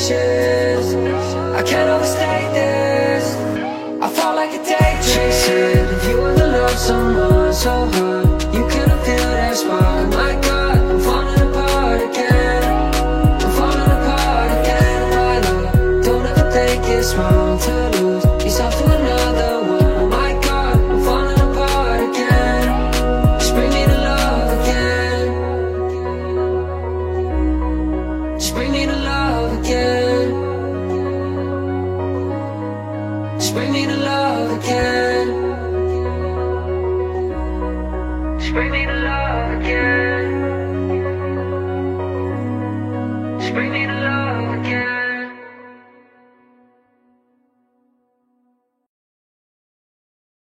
patience. I can't overstate this. I fall like a daydream. She said if you ever love someone so hard, you couldn't feel that spark. My God, I'm falling apart again. I'm falling apart again. My love, don't ever think it's wrong to lose yourself to another one. Oh my God, I'm falling apart again. Just bring me to love again. Just bring me to love again. Just bring me to love again. Just bring me to love again. Just bring me to love.